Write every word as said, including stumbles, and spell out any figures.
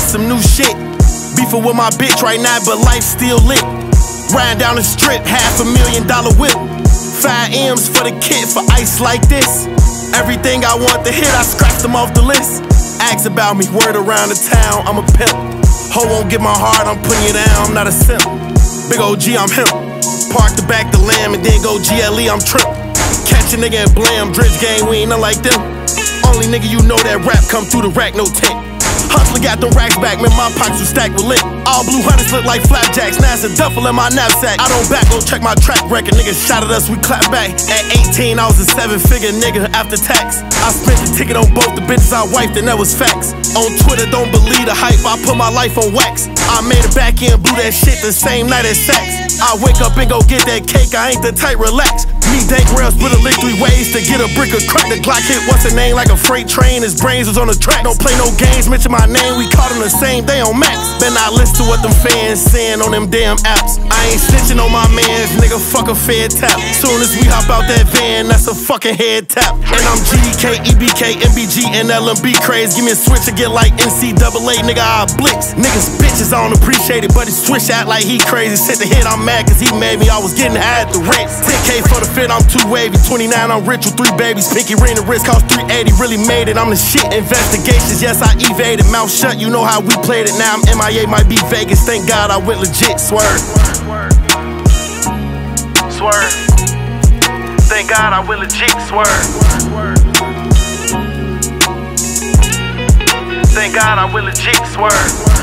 some new shit. Beefing with my bitch right now, but life still lit. Riding down the strip, half a million dollar whip. Five M's for the kid for ice like this. Everything I want to hit, I scratched them off the list. Ask about me, word around the town, I'm a pimp. Ho won't get my heart, I'm putting you down, I'm not a simp. Big O G, I'm him. Park the back the lamb and then go G L E, I'm trip. Catch a nigga and blam, Dredge gang, we ain't nothing like them. Only nigga you know that rap come through the rack, no tent. Hustler got them racks back, man, my pockets were stacked with lit. All blue hunters look like flapjacks, now it's a duffel in my knapsack. I don't back, go check my track record, niggas shot at us, we clap back. At eighteen, I was a seven-figure nigga after tax. I spent the ticket on both the bitches I wiped, and that was facts. On Twitter, don't believe the hype, I put my life on wax. I made it back in, blew that shit the same night as sex. I wake up and go get that cake, I ain't the type, relax. Me, Dank Rail, split a lick three ways to get a brick of crack. The Glock hit what's her name like a freight train, his brains was on the track. Don't play no games, mention my name, we caught him the same day on Max. Better not listen to what them fans saying on them damn apps. I ain't snitching on my mans, nigga, fuck a fair tap. Soon as we hop out that van, that's a fucking head tap. And I'm G D K, E B K, M B G, and L M B craze. Give me a switch to get like N C double A, nigga, I blitz. Niggas bitches, I don't appreciate it, but he switch out like he crazy. Sit the hit, I'm mad cause he made me, I was getting high at the rent. ten K for the fit, I'm too wavy. twenty-nine, I'm rich with three babies. Pinky ring, the wrist cost three eighty, really made it, I'm the shit. Investigations, yes, I evaded. Mouth shut, you know how we played it. Now I'm M I A, might be Vegas. Thank God I went legit, swerve. Swerve. Thank God I went legit, swerve. Thank God I went legit, swerve.